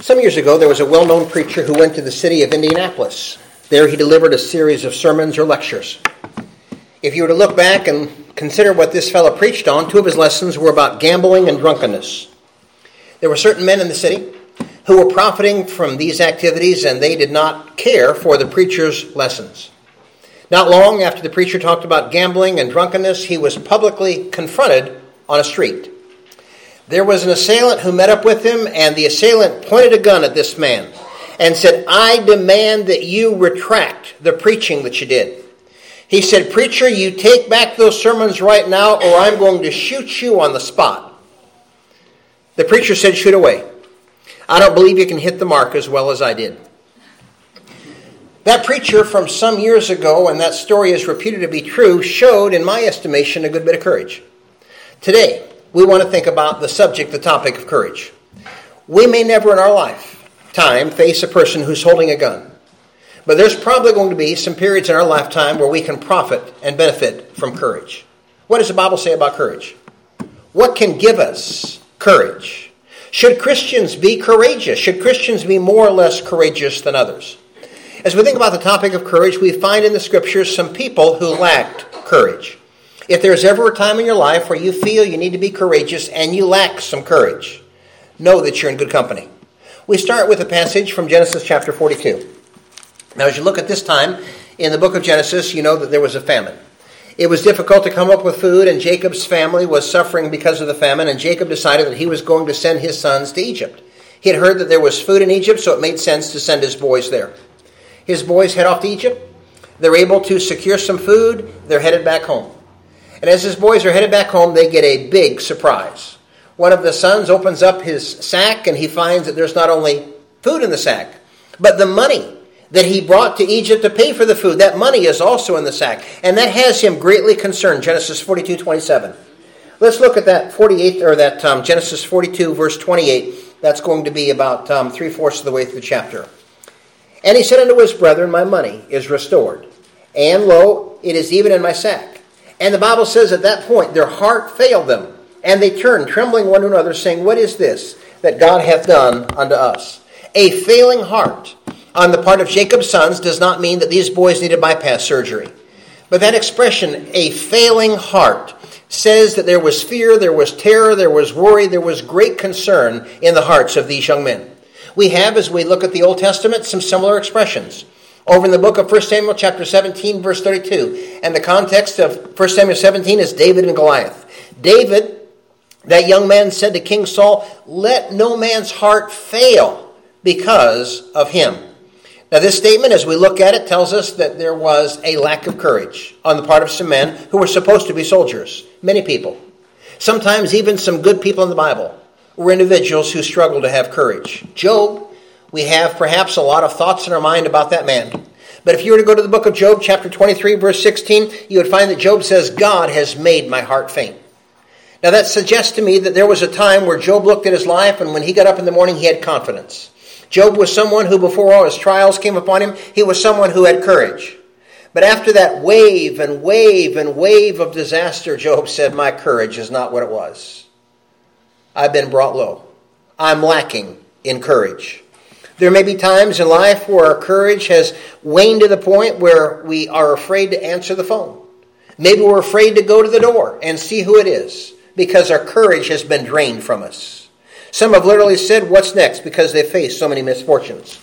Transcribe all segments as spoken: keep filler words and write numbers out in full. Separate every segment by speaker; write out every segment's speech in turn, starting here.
Speaker 1: Some years ago, there was a well-known preacher who went to the city of Indianapolis. There he delivered a series of sermons or lectures. If you were to look back and consider what this fellow preached on, two of his lessons were about gambling and drunkenness. There were certain men in the city who were profiting from these activities, and they did not care for the preacher's lessons. Not long after the preacher talked about gambling and drunkenness, he was publicly confronted on a street. There was an assailant who met up with him, and the assailant pointed a gun at this man and said, "I demand that you retract the preaching that you did." He said, "Preacher, you take back those sermons right now, or I'm going to shoot you on the spot." The preacher said, "Shoot away. I don't believe you can hit the mark as well as I did." That preacher from some years ago, and that story is reputed to be true, showed, in my estimation, a good bit of courage. Today, we want to think about the subject, the topic of courage. We may never in our lifetime face a person who's holding a gun. But there's probably going to be some periods in our lifetime where we can profit and benefit from courage. What does the Bible say about courage? What can give us courage? Should Christians be courageous? Should Christians be more or less courageous than others? As we think about the topic of courage, we find in the Scriptures some people who lacked courage. If there's ever a time in your life where you feel you need to be courageous and you lack some courage, know that you're in good company. We start with a passage from Genesis chapter forty-two. Now, as you look at this time in the book of Genesis, you know that there was a famine. It was difficult to come up with food, and Jacob's family was suffering because of the famine, and Jacob decided that he was going to send his sons to Egypt. He had heard that there was food in Egypt, so it made sense to send his boys there. His boys head off to Egypt. They're able to secure some food. They're headed back home. And as his boys are headed back home, they get a big surprise. One of the sons opens up his sack, and he finds that there's not only food in the sack, but the money that he brought to Egypt to pay for the food. That money is also in the sack. And that has him greatly concerned. Genesis forty-two twenty-seven. Let's look at that forty-eight, or that um, Genesis forty-two, verse twenty-eight. That's going to be about um, three-fourths of the way through the chapter. "And he said unto his brethren, My money is restored, and lo, it is even in my sack. And the Bible says at that point, their heart failed them, and they turned, trembling one to another, saying, What is this that God hath done unto us?" A failing heart on the part of Jacob's sons does not mean that these boys needed bypass surgery. But that expression, a failing heart, says that there was fear, there was terror, there was worry, there was great concern in the hearts of these young men. We have, as we look at the Old Testament, some similar expressions. Over in the book of First Samuel chapter seventeen, verse thirty-two. And the context of First Samuel seventeen is David and Goliath. David, that young man, said to King Saul, "Let no man's heart fail because of him." Now this statement, as we look at it, tells us that there was a lack of courage on the part of some men who were supposed to be soldiers. Many people. Sometimes even some good people in the Bible were individuals who struggled to have courage. Job, we have perhaps a lot of thoughts in our mind about that man. But if you were to go to the book of Job, chapter twenty-three, verse sixteen, you would find that Job says, "God has made my heart faint." Now that suggests to me that there was a time where Job looked at his life, and when he got up in the morning, he had confidence. Job was someone who, before all his trials came upon him, he was someone who had courage. But after that wave and wave and wave of disaster, Job said, "My courage is not what it was. I've been brought low. I'm lacking in courage." There may be times in life where our courage has waned to the point where we are afraid to answer the phone. Maybe we're afraid to go to the door and see who it is because our courage has been drained from us. Some have literally said, "What's next?" because they face so many misfortunes.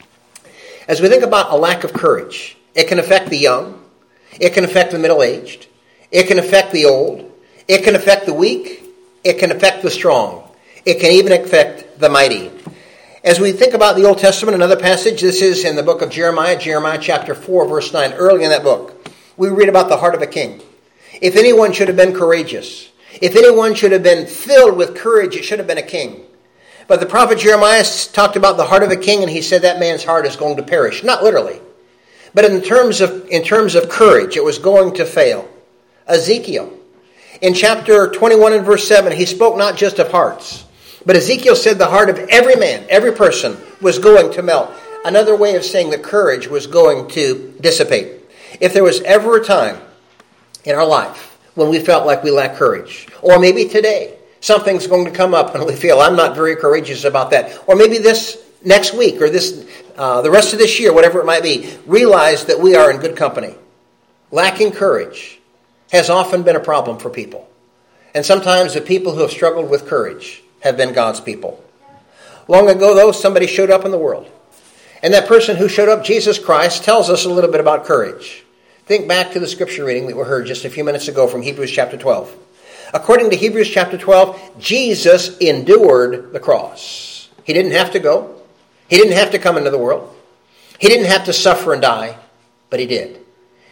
Speaker 1: As we think about a lack of courage, it can affect the young. It can affect the middle-aged. It can affect the old. It can affect the weak. It can affect the strong. It can even affect the mighty. As we think about the Old Testament, another passage, this is in the book of Jeremiah, Jeremiah chapter four, verse nine. Early in that book, we read about the heart of a king. If anyone should have been courageous, if anyone should have been filled with courage, it should have been a king. But the prophet Jeremiah talked about the heart of a king, and he said that man's heart is going to perish. Not literally, but in terms of, in terms of courage, it was going to fail. Ezekiel, in chapter twenty-one and verse seven, he spoke not just of hearts, but Ezekiel said the heart of every man, every person, was going to melt. Another way of saying that courage was going to dissipate. If there was ever a time in our life when we felt like we lacked courage, or maybe today something's going to come up and we feel, I'm not very courageous about that. Or maybe this next week or this uh, the rest of this year, whatever it might be, realize that we are in good company. Lacking courage has often been a problem for people. And sometimes the people who have struggled with courage have been God's people. Long ago, though, somebody showed up in the world. And that person who showed up, Jesus Christ, tells us a little bit about courage. Think back to the scripture reading that we heard just a few minutes ago from Hebrews chapter twelve. According to Hebrews chapter twelve, Jesus endured the cross. He didn't have to go. He didn't have to come into the world. He didn't have to suffer and die, but he did.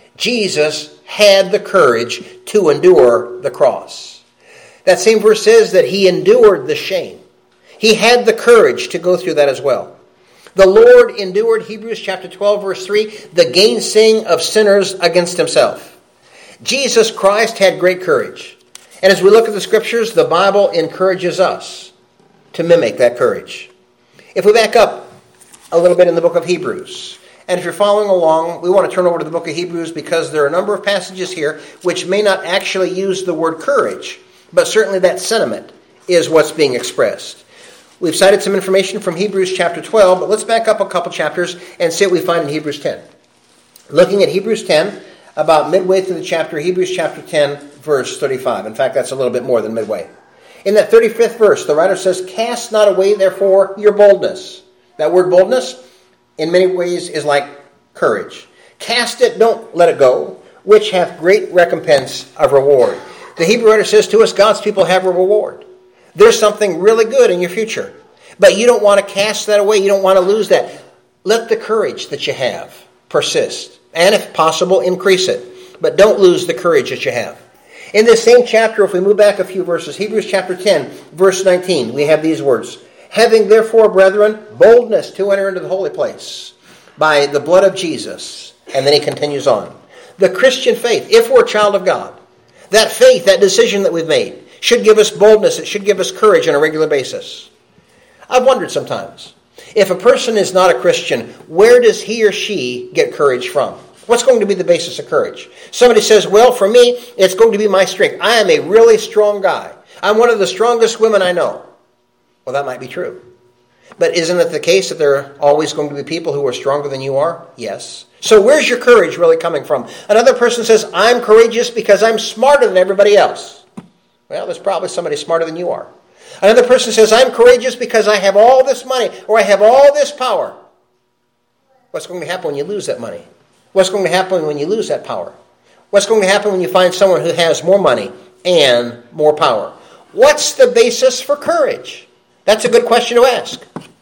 Speaker 1: Jesus had the courage to endure the cross. That same verse says that he endured the shame. He had the courage to go through that as well. The Lord endured, Hebrews chapter twelve, verse three, the gainsaying of sinners against himself. Jesus Christ had great courage. And as we look at the scriptures, the Bible encourages us to mimic that courage. If we back up a little bit in the book of Hebrews, and if you're following along, we want to turn over to the book of Hebrews because there are a number of passages here which may not actually use the word courage, but certainly that sentiment is what's being expressed. We've cited some information from Hebrews chapter twelve, but let's back up a couple chapters and see what we find in Hebrews ten. Looking at Hebrews ten, about midway through the chapter, Hebrews chapter ten, verse thirty-five. In fact, that's a little bit more than midway. In that thirty-fifth verse, the writer says, "Cast not away, therefore, your boldness." That word boldness, in many ways, is like courage. Cast it, don't let it go, which hath great recompense of reward. The Hebrew writer says to us, God's people have a reward. There's something really good in your future. But you don't want to cast that away. You don't want to lose that. Let the courage that you have persist. And if possible, increase it. But don't lose the courage that you have. In this same chapter, if we move back a few verses, Hebrews chapter ten, verse nineteen, we have these words. "Having therefore, brethren, boldness to enter into the holy place by the blood of Jesus." And then he continues on. The Christian faith, if we're a child of God, that faith, that decision that we've made, should give us boldness. It should give us courage on a regular basis. I've wondered sometimes, if a person is not a Christian, where does he or she get courage from? What's going to be the basis of courage? Somebody says, well, for me, it's going to be my strength. I am a really strong guy. I'm one of the strongest women I know. Well, that might be true. But isn't it the case that there are always going to be people who are stronger than you are? Yes. So where's your courage really coming from? Another person says, I'm courageous because I'm smarter than everybody else. Well, there's probably somebody smarter than you are. Another person says, I'm courageous because I have all this money or I have all this power. What's going to happen when you lose that money? What's going to happen when you lose that power? What's going to happen when you find someone who has more money and more power? What's the basis for courage? That's a good question to ask.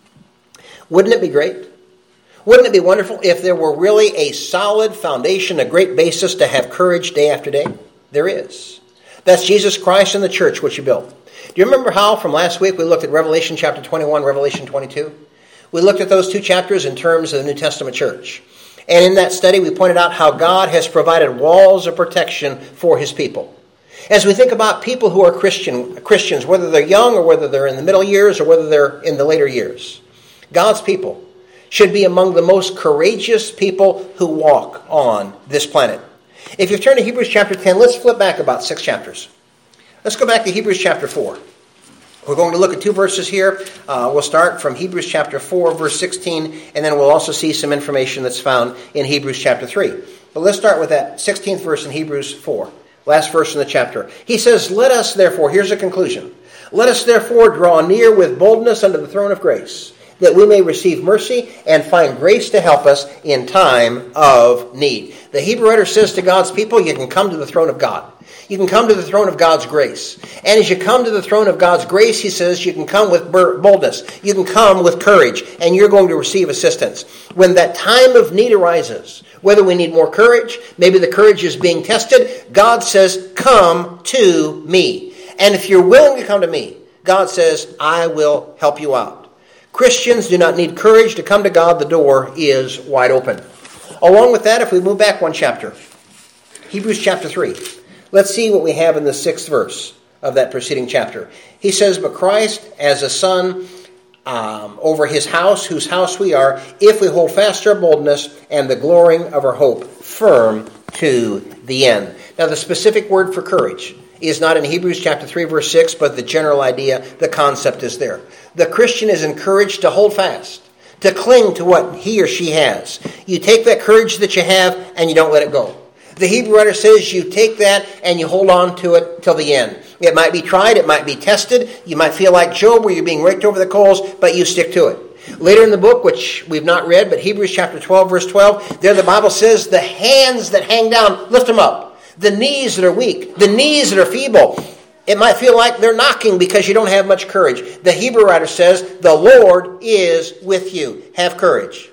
Speaker 1: Wouldn't it be great? Wouldn't it be wonderful if there were really a solid foundation, a great basis to have courage day after day? There is. That's Jesus Christ and the church which he built. Do you remember how from last week we looked at Revelation chapter twenty-one, Revelation twenty-two? We looked at those two chapters in terms of the New Testament church. And in that study we pointed out how God has provided walls of protection for his people. As we think about people who are Christian Christians, whether they're young or whether they're in the middle years or whether they're in the later years, God's people should be among the most courageous people who walk on this planet. If you turn to Hebrews chapter ten, let's flip back about six chapters. Let's go back to Hebrews chapter four. We're going to look at two verses here. Uh, we'll start from Hebrews chapter four, verse sixteen, and then we'll also see some information that's found in Hebrews chapter three. But let's start with that sixteenth verse in Hebrews four, last verse in the chapter. He says, let us therefore, here's a conclusion, let us therefore draw near with boldness unto the throne of grace, that we may receive mercy and find grace to help us in time of need. The Hebrew writer says to God's people, you can come to the throne of God. You can come to the throne of God's grace. And as you come to the throne of God's grace, he says, you can come with boldness. You can come with courage, and you're going to receive assistance. When that time of need arises, whether we need more courage, maybe the courage is being tested, God says, come to me. And if you're willing to come to me, God says, I will help you out. Christians do not need courage to come to God. The door is wide open. Along with that, if we move back one chapter, Hebrews chapter three, let's see what we have in the sixth verse of that preceding chapter. He says, but Christ as a son um, over his house, whose house we are, if we hold fast our boldness and the glorying of our hope firm to the end. Now, the specific word for courage is not in Hebrews chapter three, verse six, but the general idea, the concept is there. The Christian is encouraged to hold fast, to cling to what he or she has. You take that courage that you have and you don't let it go. The Hebrew writer says you take that and you hold on to it till the end. It might be tried, it might be tested. You might feel like Job where you're being raked over the coals, but you stick to it. Later in the book, which we've not read, but Hebrews chapter twelve, verse twelve, there the Bible says, the hands that hang down, lift them up. The knees that are weak, the knees that are feeble, it might feel like they're knocking because you don't have much courage. The Hebrew writer says, the Lord is with you. Have courage.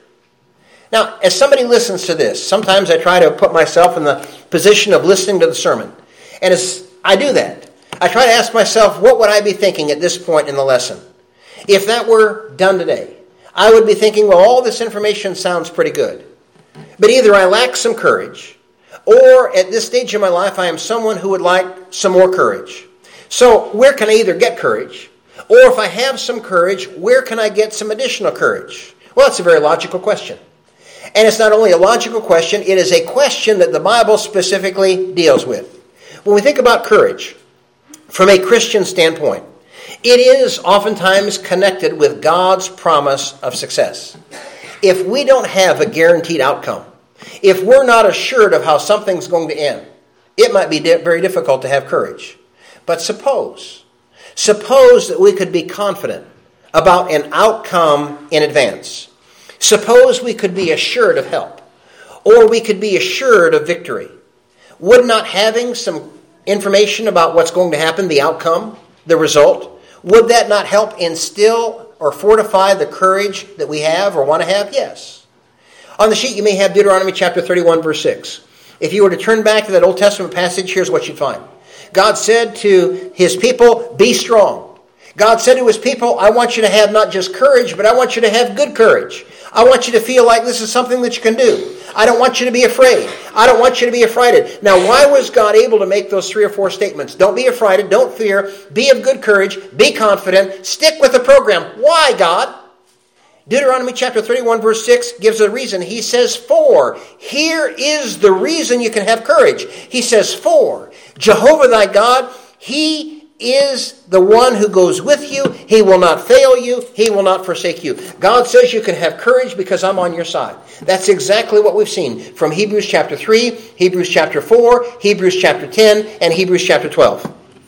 Speaker 1: Now, as somebody listens to this, sometimes I try to put myself in the position of listening to the sermon. And as I do that, I try to ask myself, what would I be thinking at this point in the lesson? If that were done today, I would be thinking, well, all this information sounds pretty good. But either I lack some courage, or at this stage of my life, I am someone who would like some more courage. So where can I either get courage, or if I have some courage, where can I get some additional courage? Well, it's a very logical question. And it's not only a logical question, it is a question that the Bible specifically deals with. When we think about courage, from a Christian standpoint, it is oftentimes connected with God's promise of success. If we don't have a guaranteed outcome, if we're not assured of how something's going to end, it might be di- very difficult to have courage. But suppose, suppose that we could be confident about an outcome in advance. Suppose we could be assured of help, or we could be assured of victory. Would not having some information about what's going to happen, the outcome, the result, would that not help instill or fortify the courage that we have or want to have? Yes. On the sheet you may have Deuteronomy chapter thirty-one, verse six. If you were to turn back to that Old Testament passage, here's what you'd find. God said to his people, be strong. God said to his people, I want you to have not just courage, but I want you to have good courage. I want you to feel like this is something that you can do. I don't want you to be afraid. I don't want you to be affrighted. Now, why was God able to make those three or four statements? Don't be affrighted. Don't fear. Be of good courage. Be confident. Stick with the program. Why, God? Deuteronomy chapter thirty-one, verse six gives a reason. He says, for. Here is the reason you can have courage. He says, for. Jehovah thy God, he is the one who goes with you. He will not fail you. He will not forsake you. God says you can have courage because I'm on your side. That's exactly what we've seen from Hebrews chapter three, Hebrews chapter four, Hebrews chapter ten, and Hebrews chapter twelve.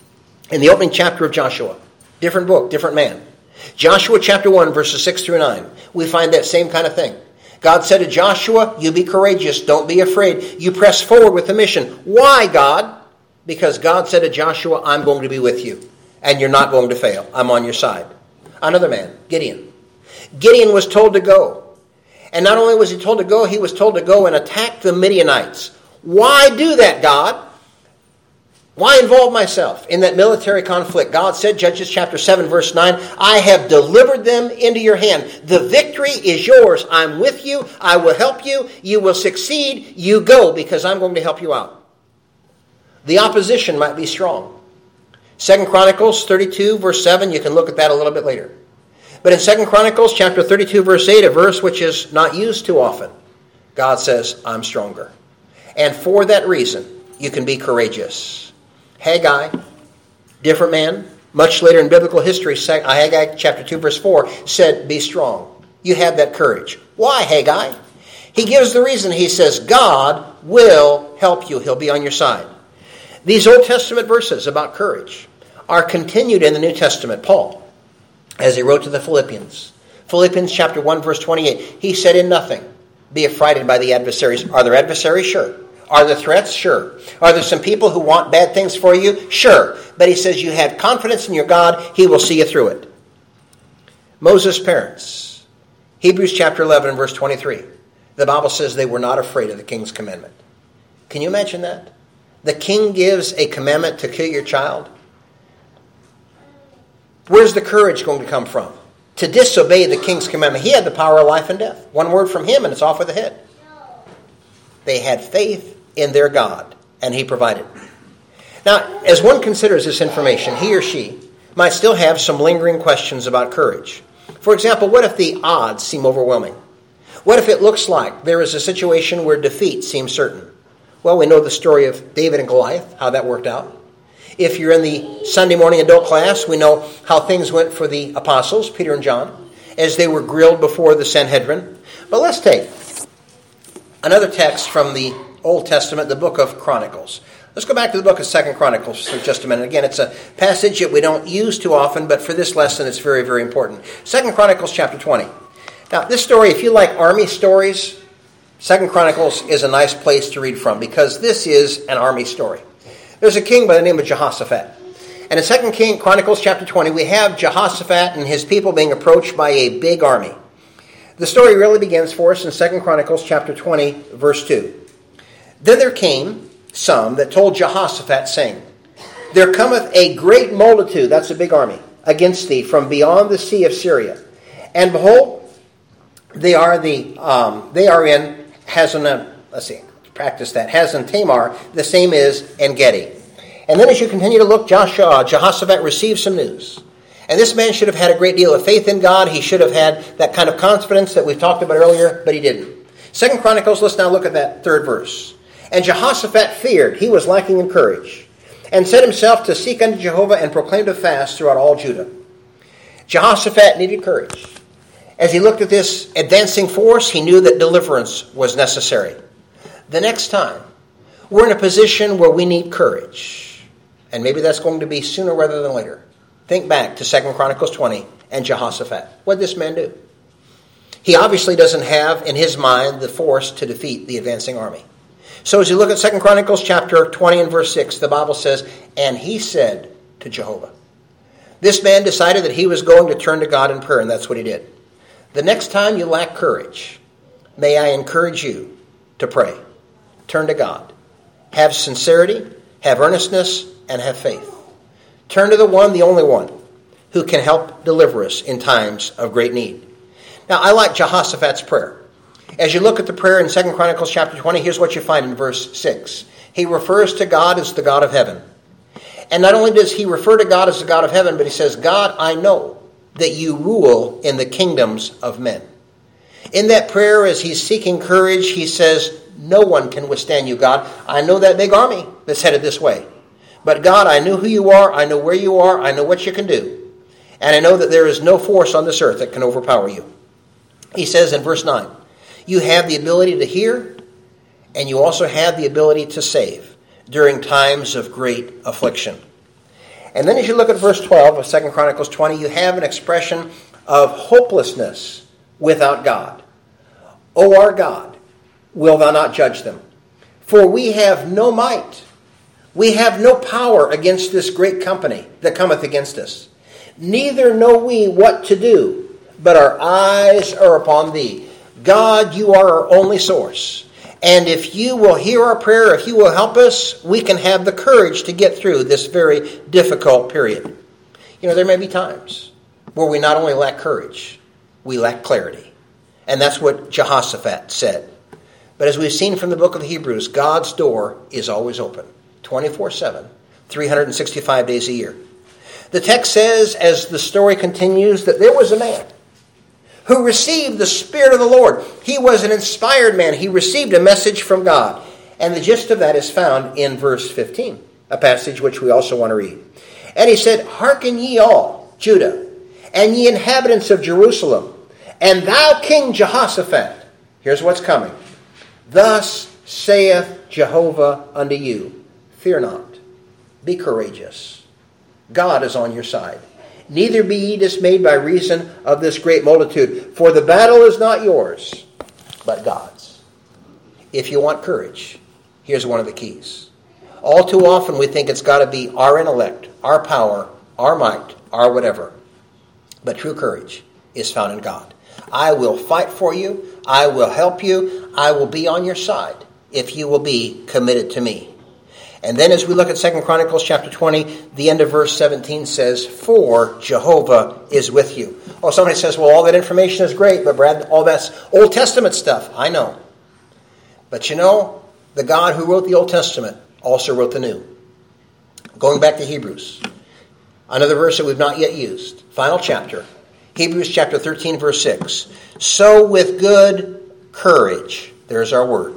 Speaker 1: In the opening chapter of Joshua, different book, different man. Joshua chapter one, verses six through nine, we find that same kind of thing. God said to Joshua, you be courageous, don't be afraid. You press forward with the mission. Why, God? Because God said to Joshua, I'm going to be with you, and you're not going to fail. I'm on your side. Another man, Gideon. Gideon was told to go. And not only was he told to go, he was told to go and attack the Midianites. Why do that, God? Why involve myself in that military conflict? God said, Judges chapter seven, verse nine, I have delivered them into your hand. The victory is yours. I'm with you. I will help you. You will succeed. You go, because I'm going to help you out. The opposition might be strong. Second Chronicles thirty-two, verse seven, you can look at that a little bit later. But in Second Chronicles chapter thirty-two, verse eight, a verse which is not used too often, God says, I'm stronger. And for that reason, you can be courageous. Haggai, different man, much later in biblical history, Haggai chapter two, verse four, said, be strong. You have that courage. Why, Haggai? He gives the reason. He says, God will help you. He'll be on your side. These Old Testament verses about courage are continued in the New Testament. Paul, as he wrote to the Philippians, Philippians chapter one, verse twenty-eight, he said, in nothing be affrighted by the adversaries. Are there adversaries? Sure. Are there threats? Sure. Are there some people who want bad things for you? Sure. But he says you have confidence in your God. He will see you through it. Moses' parents, Hebrews chapter eleven, verse twenty-three, the Bible says they were not afraid of the king's commandment. Can you imagine that? The king gives a commandment to kill your child. Where's the courage going to come from? To disobey the king's commandment. He had the power of life and death. One word from him and it's off with the head. They had faith in their God, and he provided. Now, as one considers this information, he or she might still have some lingering questions about courage. For example, what if the odds seem overwhelming? What if it looks like there is a situation where defeat seems certain? Well, we know the story of David and Goliath, how that worked out. If you're in the Sunday morning adult class, we know how things went for the apostles, Peter and John. as they were grilled before the Sanhedrin. But let's take another text from the Old Testament, the book of Chronicles. Let's go back to the book of Second Chronicles for just a minute. Again, it's a passage that we don't use too often, but for this lesson it's very, very important. Second Chronicles chapter twenty. Now, this story, if you like army stories, Second Chronicles is a nice place to read from because this is an army story. There's a king by the name of Jehoshaphat. And in Second King Chronicles chapter twenty, we have Jehoshaphat and his people being approached by a big army. The story really begins for us in Second Chronicles chapter twenty, verse two. Then there came some that told Jehoshaphat, saying, There cometh a great multitude, that's a big army, against thee from beyond the sea of Syria. And behold, they are the um, they are in Hazan, let's see, practice that, Hazan Tamar, the same is En-Gedi. And then as you continue to look, Joshua, Jehoshaphat receives some news. And this man should have had a great deal of faith in God. He should have had that kind of confidence that we talked about earlier, but he didn't. Second Chronicles, let's now look at that third verse. And Jehoshaphat feared, he was lacking in courage, and set himself to seek unto Jehovah and proclaimed a fast throughout all Judah. Jehoshaphat needed courage. As he looked at this advancing force, he knew that deliverance was necessary. The next time, we're in a position where we need courage. And maybe that's going to be sooner rather than later. Think back to Second Chronicles twenty and Jehoshaphat. What did this man do? He obviously doesn't have in his mind the force to defeat the advancing army. So as you look at Second Chronicles chapter twenty and verse six, the Bible says, And he said to Jehovah. This man decided that he was going to turn to God in prayer, and that's what he did. The next time you lack courage, may I encourage you to pray. Turn to God. Have sincerity, have earnestness, and have faith. Turn to the one, the only one, who can help deliver us in times of great need. Now, I like Jehoshaphat's prayer. As you look at the prayer in Second Chronicles chapter twenty, here's what you find in verse six. He refers to God as the God of heaven. And not only does he refer to God as the God of heaven, but he says, God, I know that you rule in the kingdoms of men. In that prayer, as he's seeking courage, he says, no one can withstand you, God. I know that big army that's headed this way. But God, I know who you are. I know where you are. I know what you can do. And I know that there is no force on this earth that can overpower you. He says in verse nine, you have the ability to hear, and you also have the ability to save during times of great affliction. And then as you look at verse twelve of Second Chronicles twenty, you have an expression of hopelessness without God. O our God, will thou not judge them? For we have no might. We have no power against this great company that cometh against us. Neither know we what to do, but our eyes are upon thee. God, you are our only source. And if you will hear our prayer, if you will help us, we can have the courage to get through this very difficult period. You know, there may be times where we not only lack courage, we lack clarity. And that's what Jehoshaphat said. But as we've seen from the book of Hebrews, God's door is always open, twenty-four seven, three hundred sixty-five days a year. The text says, as the story continues, that there was a man who received the Spirit of the Lord. He was an inspired man. He received a message from God. And the gist of that is found in verse fifteen, a passage which we also want to read. And he said, Hearken ye all, Judah, and ye inhabitants of Jerusalem, and thou King Jehoshaphat. Here's what's coming. Thus saith Jehovah unto you, fear not, be courageous. God is on your side. Neither be ye dismayed by reason of this great multitude, for the battle is not yours, but God's. If you want courage, here's one of the keys. All too often we think it's got to be our intellect, our power, our might, our whatever. But true courage is found in God. I will fight for you. I will help you. I will be on your side if you will be committed to me. And then as we look at Second Chronicles chapter twenty, the end of verse seventeen says, For Jehovah is with you. Oh, somebody says, well, all that information is great, but Brad, all that's Old Testament stuff. I know. But you know, the God who wrote the Old Testament also wrote the New. Going back to Hebrews, another verse that we've not yet used. Final chapter. Hebrews chapter thirteen, verse six. So with good courage, there's our word.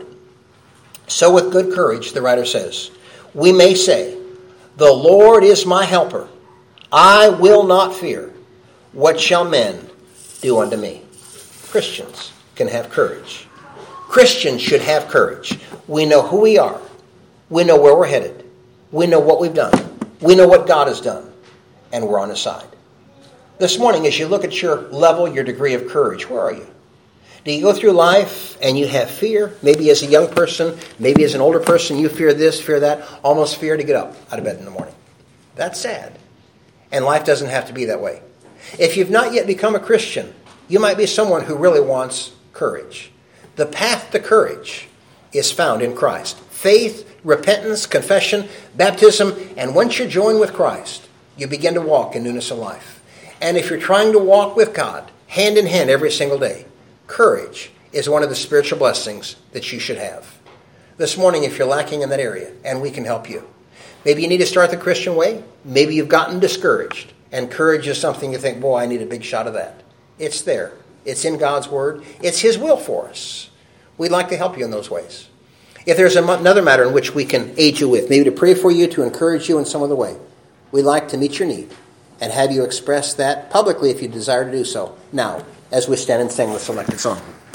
Speaker 1: So with good courage, the writer says, we may say, the Lord is my helper. I will not fear. What shall men do unto me. Christians can have courage. Christians should have courage. We know who we are. We know where we're headed. We know what we've done. We know what God has done. And we're on His side. This morning, as you look at your level, your degree of courage, where are you? Do you go through life and you have fear? Maybe as a young person, maybe as an older person, you fear this, fear that, almost fear to get up out of bed in the morning. That's sad. And life doesn't have to be that way. If you've not yet become a Christian, you might be someone who really wants courage. The path to courage is found in Christ. Faith, repentance, confession, baptism, and once you're joined with Christ, you begin to walk in newness of life. And if you're trying to walk with God, hand in hand every single day, courage is one of the spiritual blessings that you should have. This morning, if you're lacking in that area, and we can help you. Maybe you need to start the Christian way. Maybe you've gotten discouraged. And courage is something you think, boy, I need a big shot of that. It's there. It's in God's Word. It's His will for us. We'd like to help you in those ways. If there's another matter in which we can aid you with, maybe to pray for you, to encourage you in some other way, we'd like to meet your need and have you express that publicly if you desire to do so. Now, as we stand and sing the selected song.